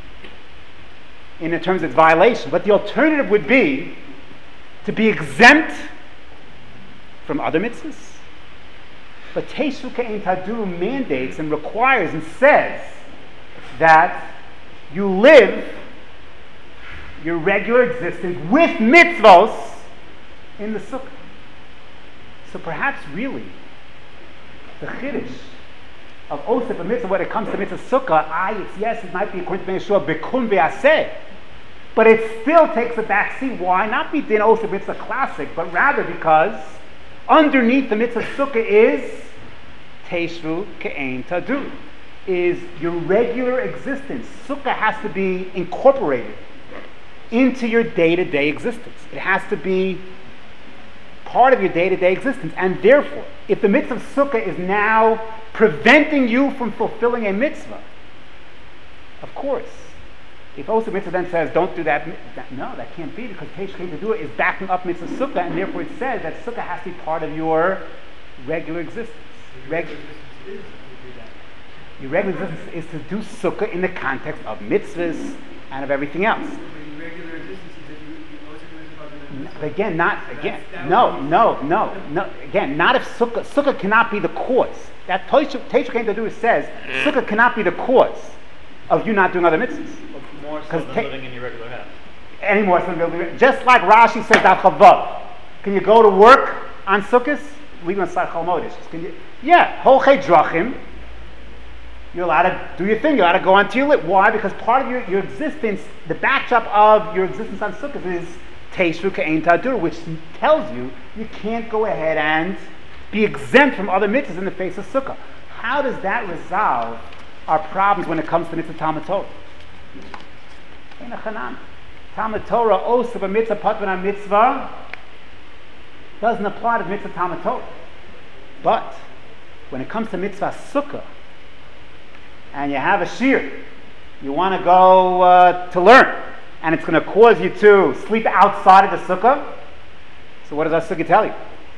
in terms of its violation. But the alternative would be to be exempt from other mitzvahs. But Teishu Ke'en Taduru mandates and requires and says that you live your regular existence with mitzvos in the sukkah. So perhaps really the chiddush of Osef and mitzvah when it comes to mitzvah sukkah, I, it's yes, it might be according to Ben Yeshua, bekun ve'aseh, but it still takes a back seat. Why? Not because Osef mitzvah classic, but rather because underneath the mitzvah sukkah is teishvu ke'ein tadu, is your regular existence. Sukkah has to be incorporated into your day-to-day existence. It has to be part of your day-to-day existence, and therefore, if the mitzvah of sukkah is now preventing you from fulfilling a mitzvah, of course, if also mitzvah then says don't do that, that no, that can't be, because Teish came to do it is backing up mitzvah sukkah, and therefore it says that sukkah has to be part of your regular existence. Reg- your regular existence is to do sukkah in the context of mitzvahs and of everything else. Again, not again. No, no, no, no. Again, not if sukkah. Sukkah cannot be the cause. That Teishu came to do is says sukkah cannot be the cause of you not doing other mitzvahs. More so than ta- living in your regular house. Any more so than living. Just like Rashi says that chavav. Can you go to work on sukkahs? Leave on Sarchal Modesh. Can you? Yeah, holchei drachim. You're allowed to do your thing. You're allowed to go on Tzilut. Why? Because part of your, your existence, the backdrop of your existence on sukkahs is Teishvu Ke'ein Tadur, which tells you you can't go ahead and be exempt from other mitzvahs in the face of sukkah. How does that resolve our problems when it comes to mitzvah Talmud Torah? Ein a chanam. Talmud Torah, osav a mitzvah, patvan a mitzvah, doesn't apply to mitzvah Talmud Torah. But when it comes to mitzvah sukkah, and you have a shir, you want to go uh, to learn, and it's going to cause you to sleep outside of the sukkah. So what does our sukkah tell you?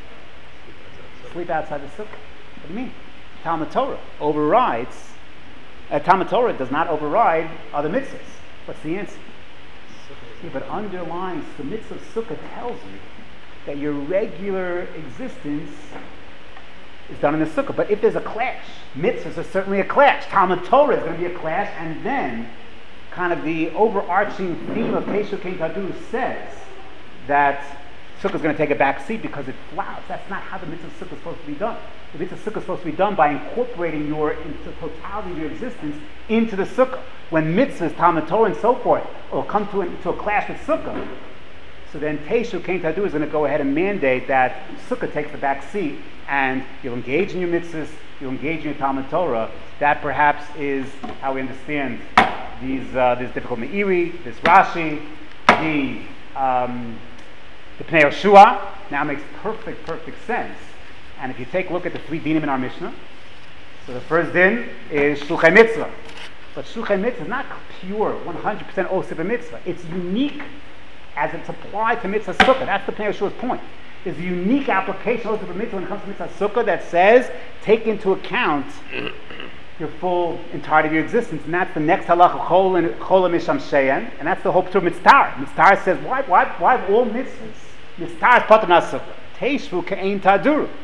Sleep outside the sukkah. What do you mean? Talmud Torah overrides. Uh, Talmud Torah does not override other mitzvahs. What's the answer? Yeah, but underlying the mitzvah of sukkah tells you that your regular existence is done in the sukkah. But if there's a clash, mitzvahs are certainly a clash. Talmud Torah is going to be a clash, and then kind of the overarching theme of Teishu Ke'ein Tadu says that sukkah is going to take a back seat because it flouts. That's not how the mitzvah of sukkah is supposed to be done. The mitzvah of sukkah is supposed to be done by incorporating your into totality of your existence into the sukkah. When mitzvahs, Talmud Torah, and so forth will come to, an, to a clash with sukkah, so then Teishu Ke'ein Tadu is going to go ahead and mandate that sukkah takes the back seat, and you'll engage in your mitzvahs, you'll engage in your Talmud Torah. That perhaps is how we understand these uh, this difficult Meiri, this Rashi, the um, the Pnei Yoshua. Now makes perfect, perfect sense. And if you take a look at the three dinim in our Mishnah, so the first din is Shluchei Mitzvah. But Shluchei Mitzvah is not pure, one hundred percent Osif Mitzvah. It's unique as it's applied to Mitzvah Sukkah. That's the Pnei Yeshua's point. There's a unique application of Osif Mitzvah when it comes to Mitzvah Sukkah that says, take into account your full entirety of your existence. And that's the next halacha, Chol Misham Sheyen, and that's the whole P'tur Mitzvah. Mitzvah says, why, why, why have all mitzvahs? Mitzvah is Pater Sukkah. Teishvu Ke'ein Taduru.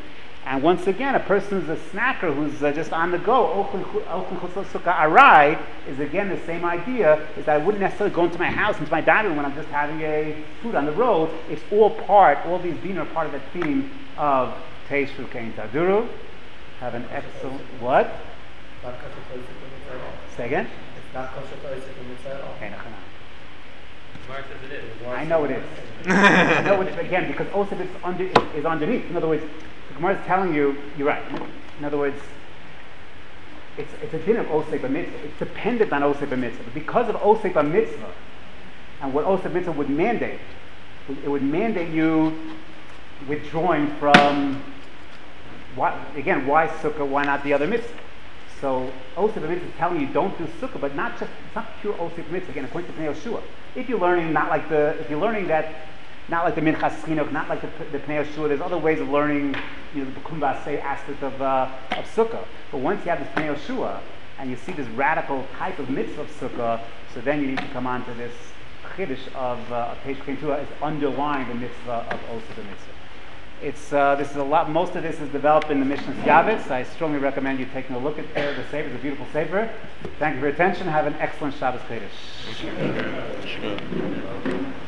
And once again, a person who's a snacker who's uh, just on the go, Ochlin Chutz Sukkah Arai, is again the same idea, is that I wouldn't necessarily go into my house, into my dining room when I'm just having a food on the road. It's all part, all these dinner are part of the theme of Teishu Kein Taduru. Have an excellent, what? Not kosher to Isaac Mitzvah at all. Say again? It's not kosher to Isaac Mitzvah at all. Okay, no, no. Gemara says it is. I know it is. I know it is, again, because Osef is, under, is, is underneath. In other words, the Gemara is telling you, you're right. In other words, it's, it's a din of Osef B'mitzvah. It's dependent on Osef B'mitzvah. But because of Osef B'mitzvah, and what Osef B'mitzvah would mandate, it would mandate you withdrawing from, why, again, why Sukkah, why not the other mitzvah? So Osef B'mitzvah is telling you don't do Sukkah, but not just, it's not pure Osef B'mitzvah, again, according to Pnei Yehoshua. If you're learning not like the, if you're learning that, not like the Minchas Chinuch, not like the, the Pnei Yehoshua, there's other ways of learning, you know, the B'kum B'aseh aspect of, uh, of Sukkah. But once you have this Pnei Yehoshua, and you see this radical type of mitzvah of Sukkah, so then you need to come on to this Chiddush of uh, Teish Kein Tuah as underlying the mitzvah of Osef B'mitzvah. It's uh, this is a lot. Most of this is developed in the Mishnah Yavitz. I strongly recommend you taking a look at the, the Sefer. It's a beautiful Sefer. Thank you for your attention. Have an excellent Shabbos Kodesh.